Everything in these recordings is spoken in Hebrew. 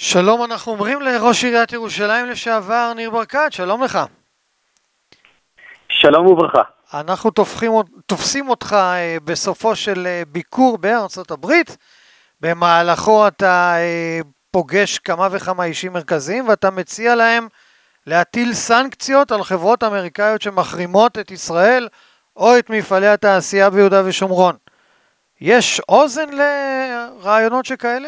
שלום, אנחנו אומרים לראש עיריית ירושלים לשעבר ניר ברקת, שלום לך. שלום וברכה. אנחנו תופסים אותך בסופו של ביקור בארצות הברית, במהלכו אתה פוגש כמה וכמה אישים מרכזיים ואתה מציע להם להטיל סנקציות על חברות אמריקאיות שמחרימות את ישראל או את מפעלי התעשייה ביהודה ושומרון. יש אוזן לרעיונות שכאלה?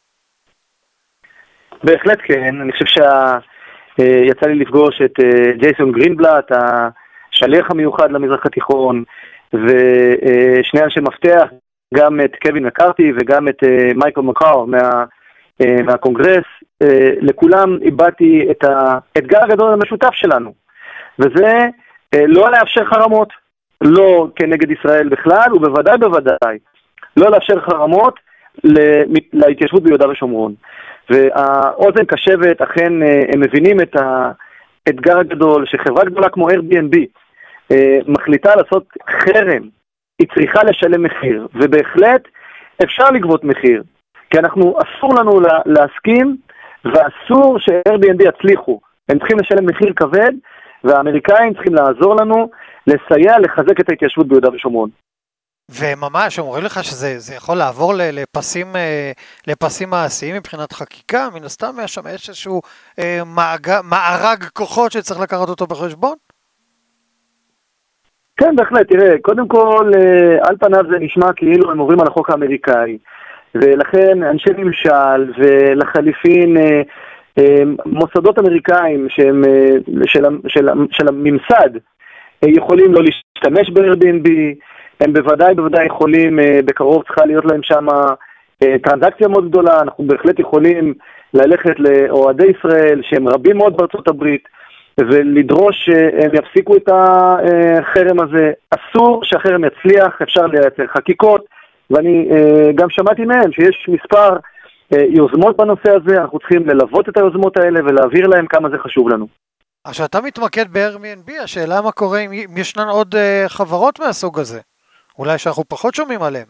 בהחלט כן, אני חושב שיצא לי לפגוש את ג'ייסון גרינבלט, השליח המיוחד למזרח התיכון, ושני אנשי מפתח, גם את קווין מקארתי וגם את מייקל מקאר מהקונגרס. לכולם איבדתי את האתגר הגדול המשותף שלנו, וזה לא לאפשר חרמות, לא כנגד ישראל בכלל, ובוודאי לא לאפשר חרמות להתיישבות ביהודה ושומרון. והאוזן קשבת, אכן הם מבינים את האתגר הגדול שחברה גדולה כמו Airbnb מחליטה לעשות חרם. היא צריכה לשלם מחיר, ובהחלט אפשר לגבות מחיר, כי אסור לנו להסכים, ואסור ש-Airbnb יצליחו. הם צריכים לשלם מחיר כבד, והאמריקאים צריכים לעזור לנו לסייע לחזק את ההתיישבות ביהודה ושומרון. וממש אומרים לך שזה יכול לעבור לפסים מעשיים מבחינת חקיקה? מן הסתם יש שם איזשהו מארג כוחות שצריך לקחת אותו בחשבון? כן, בהחלט, תראה, קודם כל, על פניו זה נשמע כאילו הם עוברים על החוק האמריקאי, ולכן אנשי ממשל ולחליפין מוסדות אמריקאים של הממסד יכולים לא להשתמש ב-Airbnb, הם בוודאי יכולים, בקרוב צריכה להיות להם שם טרנזקציה מאוד גדולה, אנחנו בהחלט יכולים ללכת לאוהדי ישראל שהם רבים מאוד בארצות הברית, ולדרוש שהם יפסיקו את החרם הזה. אסור שהחרם יצליח, אפשר לייצר חקיקות, ואני גם שמעתי מהם שיש מספר יוזמות בנושא הזה, אנחנו צריכים ללוות את היוזמות האלה ולהעביר להם כמה זה חשוב לנו. עכשיו אתה מתמקד ב-Airbnb, השאלה מה קורה אם ישנן עוד חברות מהסוג הזה, אולי שאנחנו פחות שומעים עליהם.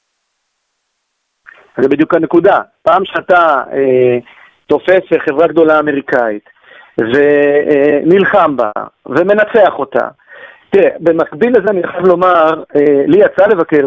זה בדיוק הנקודה, פעם שאתה תופס חברה גדולה אמריקאית, ונלחם בה, ומנצח אותה. תראה, במקביל לזה אני חייב לומר, לי יצא לבקר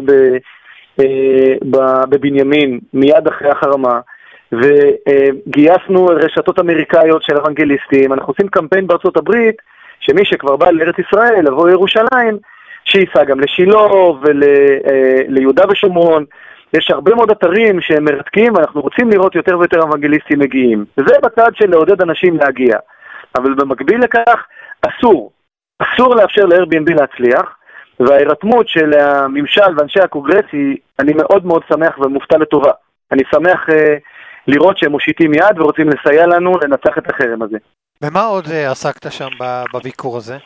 בבנימין, מיד אחרי החרמה, וגייסנו רשתות אמריקאיות של אוונגליסטים. אנחנו עושים קמפיין בארצות הברית, שמי שכבר בא לארץ ישראל, לבוא לירושלים, שייסע גם לשילה וליהודה ושומרון. יש הרבה מאוד אתרים שהם מרתקים, ואנחנו רוצים לראות יותר ויותר אוונגליסטים מגיעים. וזה בצד של לעודד אנשים להגיע. אבל במקביל לכך, אסור לאפשר ל-Airbnb להצליח, וההירתמות של הממשל ואנשי הקונגרס אני מאוד מאוד שמח ומופתע לטובה. אני שמח לראות שהם מושיטים יד ורוצים לסייע לנו לנצח את החרם הזה. ומה עוד עסקת שם בביקור הזה?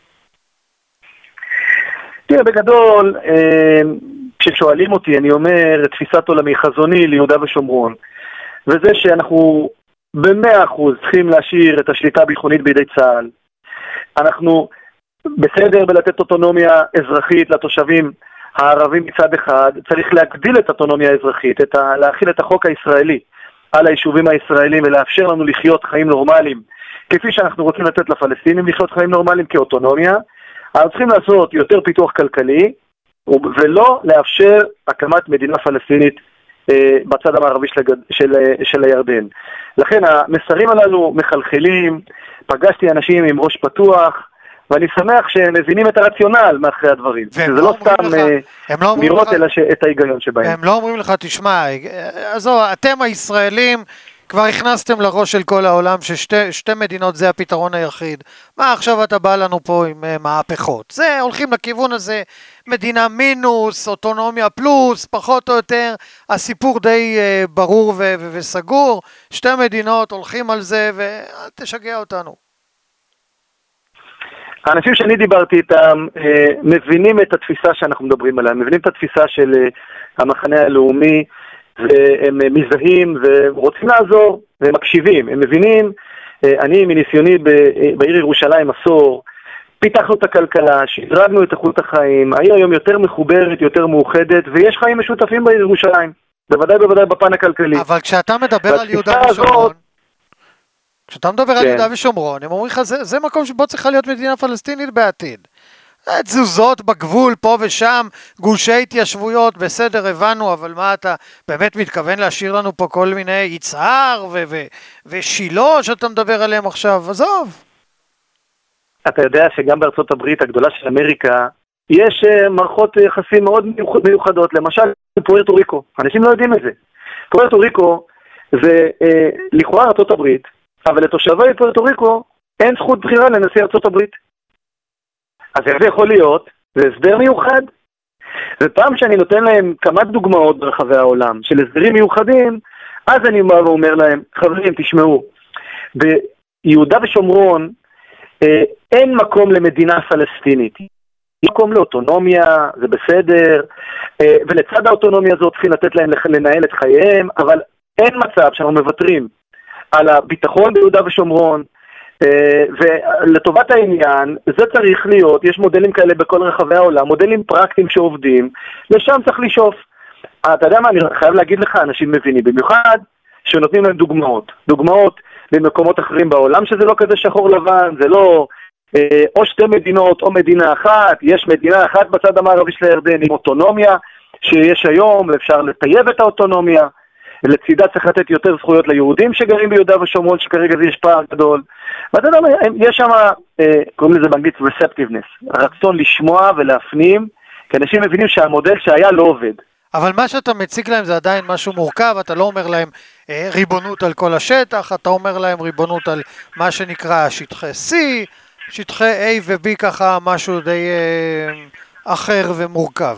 תראה, בגדול, כששואלים אותי, אני אומר, תפיסת עולמי חזוני ליהודה ושומרון, וזה שאנחנו ב100% צריכים להשאיר את השליטה הביטחונית בידי צה"ל. אנחנו בסדר בלתת אוטונומיה אזרחית לתושבים הערבים מצד אחד, צריך להגדיל את האוטונומיה האזרחית, להכיל את החוק הישראלי על היישובים הישראלים ולאפשר לנו לחיות חיים נורמליים, כפי שאנחנו רוצים לתת לפלסטינים לחיות חיים נורמליים כאוטונומיה. אנחנו צריכים לעשות יותר פיתוח כלכלי, ולא לאפשר הקמת מדינה פלסטינית בצד המערבי של הירדן. לכן המסרים הללו מחלחלים, פגשתי אנשים עם ראש פתוח, ואני שמח שהם מבינים את הרציונל מאחרי הדברים. זה לא סתם לראות אלא את ההיגיון שבהם. הם לא אומרים לך, תשמע, אתם הישראלים כבר הכנסתם לראש של כל העולם ששתי מדינות זה הפתרון היחיד. מה עכשיו אתה בא לנו פה עם מהפכות? זה, הולכים לכיוון הזה, מדינה מינוס, אוטונומיה פלוס, פחות או יותר, הסיפור די ברור וסגור, שתי מדינות הולכים על זה ואל תשגע אותנו. האנשים שאני דיברתי איתם מבינים את התפיסה שאנחנו מדברים עליה, מבינים את התפיסה של המחנה הלאומי, והם מזהים ורוצים לעזור, והם מקשיבים, הם מבינים. אני מניסיוני בעיר ירושלים עשור, פיתחנו את הכלכלה, שדרגנו את איכות החיים, העיר היום יותר מחוברת, יותר מאוחדת, ויש חיים משותפים בעיר ירושלים, בוודאי בפן הכלכלי. אבל כשאתה מדבר על יהודה ושומרון, כשאתה מדבר על יהודה ושומרון, הם אומרים לך, זה מקום שבו צריכה להיות מדינה פלסטינית בעתיד. תזוזות בגבול, פה ושם, גושי התיישבויות, בסדר, הבנו, אבל מה אתה באמת מתכוון להשאיר לנו פה כל מיני יצהר ושילה שאתה מדבר עליהם עכשיו? עזוב. אתה יודע שגם בארצות הברית הגדולה של אמריקה, יש מערכות יחסים מאוד מיוחדות, למשל פוארטו ריקו, אנשים לא יודעים את זה. פוארטו ריקו זה לכאורה ארצות הברית, אבל לתושבי פוארטו ריקו אין זכות בחירה לנשיא ארצות הברית. אז איך זה יכול להיות? זה הסדר מיוחד. ופעם שאני נותן להם כמה דוגמאות ברחבי העולם של הסדרים מיוחדים, אז אני בא ואומר להם, חברים, תשמעו, ביהודה ושומרון אין מקום למדינה פלסטינית. יש מקום לאוטונומיה, זה בסדר, ולצד האוטונומיה הזאת צריכים לתת להם לנהל את חייהם, אבל אין מצב שאנחנו מוותרים על הביטחון ביהודה ושומרון, ולטובת העניין, זה צריך להיות, יש מודלים כאלה בכל רחבי העולם, מודלים פרקטיים שעובדים, לשם צריך לשאוף. אתה יודע מה, אני חייב להגיד לך, אנשים מבינים, במיוחד שנותנים להם דוגמאות במקומות אחרים בעולם, שזה לא כזה שחור לבן, זה לא או שתי מדינות או מדינה אחת, יש מדינה אחת בצד המערבי של הירדן עם אוטונומיה, שיש היום, אפשר לטייב את האוטונומיה, לצידה צריך לתת יותר זכויות ליהודים שגרים ביהודה ושומרון, שכרגע זה יש פער גדול. ואתה יודע, יש שם, קוראים לזה באנגלית receptiveness, רצון לשמוע ולהפנים, כי אנשים מבינים שהמודל שהיה לא עובד. אבל מה שאתה מציג להם זה עדיין משהו מורכב, אתה לא אומר להם ריבונות על כל השטח, אתה אומר להם ריבונות על מה שנקרא שטחי C, שטחי A ו-B, ככה משהו די אחר ומורכב.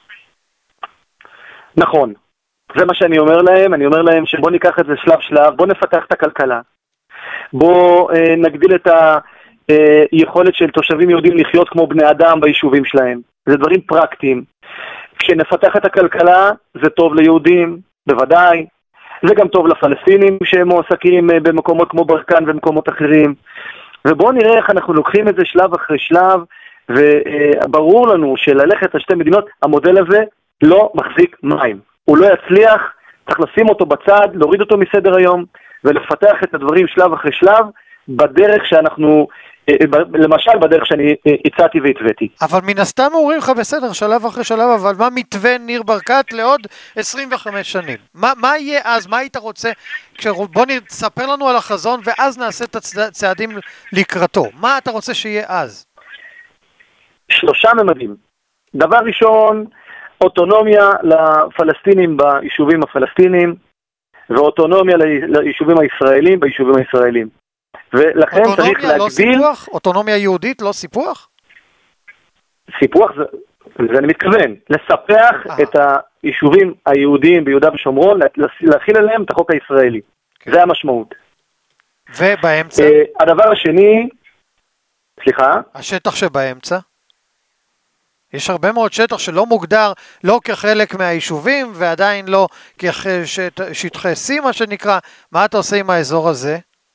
נכון. זה מה שאני אומר להם, אני אומר להם שבוא ניקח את זה שלב שלב, בוא נפתח את הכלכלה, בוא נגדיל את היכולת של תושבים יהודים לחיות כמו בני אדם ביישובים שלהם, זה דברים פרקטיים. כשנפתח את הכלכלה זה טוב ליהודים, בוודאי, זה גם טוב לפלסטינים שהם מועסקים במקומות כמו ברקן ומקומות אחרים, ובואו נראה איך אנחנו לוקחים את זה שלב אחרי שלב, וברור לנו שללכת על שתי מדינות, המודל הזה לא מחזיק מים. הוא לא יצליח, צריך לשים אותו בצד, להוריד אותו מסדר היום, ולפתח את הדברים שלב אחרי שלב, בדרך שאנחנו, למשל בדרך שאני הצעתי והתוויתי. אבל מן הסתם אומרים לך בסדר, שלב אחרי שלב, אבל מה מתווה ניר ברקת לעוד 25 שנים? מה יהיה אז? מה היית רוצה? בוא תספר לנו על החזון, ואז נעשה את הצעדים לקראתו. מה אתה רוצה שיהיה אז? 3 ממדים. דבר ראשון, אוטונומיה לפלסטינים ביישובים הפלסטינים, ואוטונומיה ליישובים הישראלים ביישובים הישראלים. ולכן צריך להגדיל... אוטונומיה לא סיפוח? אוטונומיה יהודית לא סיפוח? סיפוח זה אני מתכוון, לספח את היישובים היהודיים ביהודה ושומרון, להכיל עליהם את החוק הישראלי. זה המשמעות. ובאמצע? הדבר השני, סליחה? השטח שבאמצע? יש הרבה מאוד שטח שלא מוגדר לא כחלק מהיישובים ועדיין לא כשטחי C מה שנקרא. מה אתה עושה עם האזור הזה?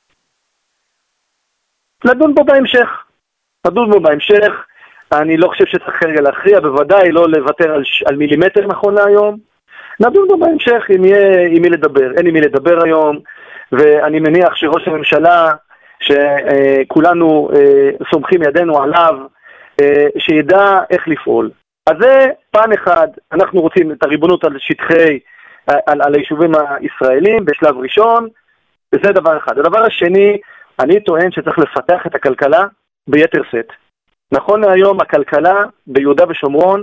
לדון בו בהמשך. אני לא חושב שצריך כרגע להכריע, בוודאי לא לוותר על מילימטר נכון להיום. נדון בו בהמשך אם יהיה עם מי לדבר. אין עם מי לדבר היום, ואני מניח שראש הממשלה, שכולנו סומכים ידינו עליו, שידע איך לפעול. אז זה פן אחד, אנחנו רוצים את הריבונות על שטחי, על היישובים הישראלים בשלב ראשון, וזה דבר אחד. הדבר השני, אני טוען שצריך לפתח את הכלכלה ביתר סט. נכון להיום הכלכלה ביהודה ושומרון,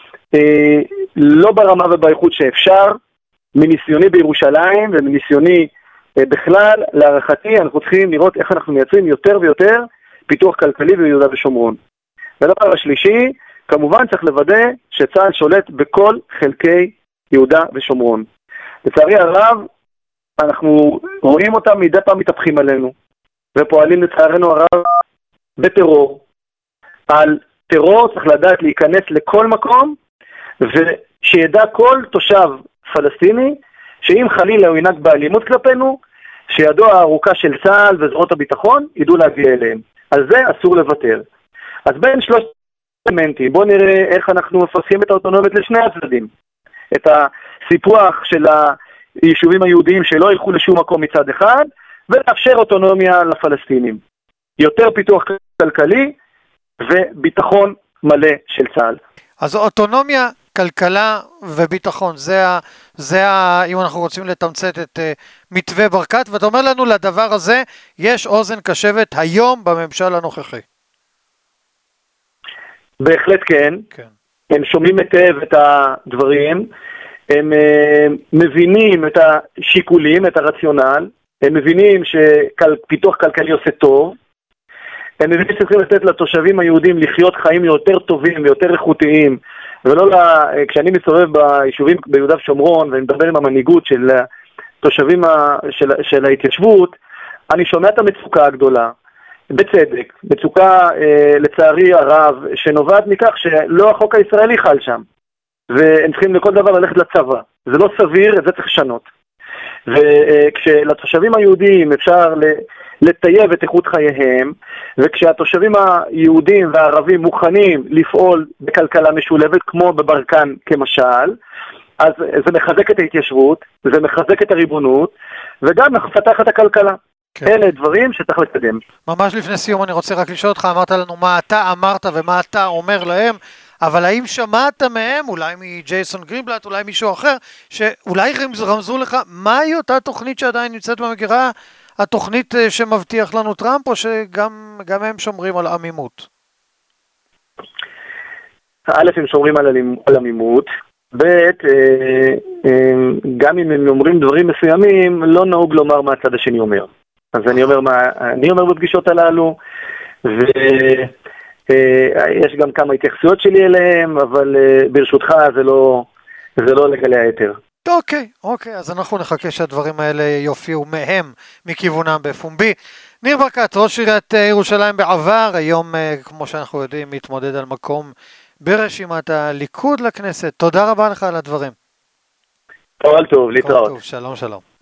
לא ברמה ובאיכות שאפשר, מניסיוני בירושלים ומניסיוני בכלל, להערכתי אנחנו צריכים לראות איך אנחנו מייצרים יותר ויותר פיתוח כלכלי ביהודה ושומרון. והדבר השלישי, כמובן צריך לוודא שצה"ל שולט בכל חלקי יהודה ושומרון. לצערי הרב, אנחנו רואים אותם מדי פעם מתהפכים עלינו, ופועלים לצערנו הרב בטרור. על טרור צריך לדעת להיכנס לכל מקום, ושידע כל תושב פלסטיני, שאם חלילה הוא ינהג באלימות כלפינו, שידו הארוכה של צה"ל וזרועות הביטחון ידעו להגיע אליהם. על זה אסור לוותר. אז בין 3 אלמנטים, בואו נראה איך אנחנו מפתחים את האוטונומיות לשני הצדדים. את הסיפוח של היישובים היהודיים שלא ילכו לשום מקום מצד אחד, ולאפשר אוטונומיה לפלסטינים. יותר פיתוח כלכלי וביטחון מלא של צה"ל. אז אוטונומיה, כלכלה וביטחון, אם אנחנו רוצים לתמצת את מתווה ברקת, ואתה אומר לנו לדבר הזה יש אוזן קשבת היום בממשל הנוכחי. בהחלט כן. הם שומעים היטב את הדברים, הם מבינים את השיקולים, את הרציונל, הם מבינים שפיתוח כלכלי עושה טוב, הם מבינים שצריכים לתת לתושבים היהודים לחיות חיים יותר טובים ויותר איכותיים, ולא כשאני מסתובב ביישובים ביהודה ושומרון ואני מדבר עם המנהיגות של תושבים של ההתיישבות, אני שומע את המצוקה הגדולה, בצדק, מצוקה לצערי הרב שנובעת מכך שלא החוק הישראלי חל שם, והם צריכים לכל דבר ללכת לצבא. זה לא סביר, את זה צריך לשנות. וכשלתושבים היהודים אפשר לטייב את איכות חייהם, וכשהתושבים היהודים והערבים מוכנים לפעול בכלכלה משולבת, כמו בברקן כמשל, אז זה מחזק את ההתיישבות, זה מחזק את הריבונות, וגם מפתח את הכלכלה. כן. אלה דברים שצריך לקדם. ממש לפני סיום אני רוצה רק לשאול אותך, אמרת לנו מה אתה אמרת ומה אתה אומר להם, אבל האם שמעת מהם, אולי מג'ייסון גרינבלט, אולי מישהו אחר, שאולי רמזו לך, מהי אותה תוכנית שעדיין נמצאת במגירה, התוכנית שמבטיח לנו טראמפ, או שגם הם שומרים על עמימות? א', הם שומרים על עמימות, ב', גם אם הם אומרים דברים מסוימים, לא נהוג לומר מה הצד השני אומר. אז אני אומר בפגישות הללו, ויש גם כמה התייחסויות שלי אליהם, אבל ברשותך זה לא לגלי היתר. אוקיי, אז אנחנו נחכה שהדברים האלה יופיעו מהם, מכיוונם בפומבי. ניר ברקת, ראש עיריית ירושלים בעבר, היום, כמו שאנחנו יודעים, מתמודד על מקום ברשימת הליכוד לכנסת. תודה רבה לך על הדברים. כל טוב, להתראות. שלום.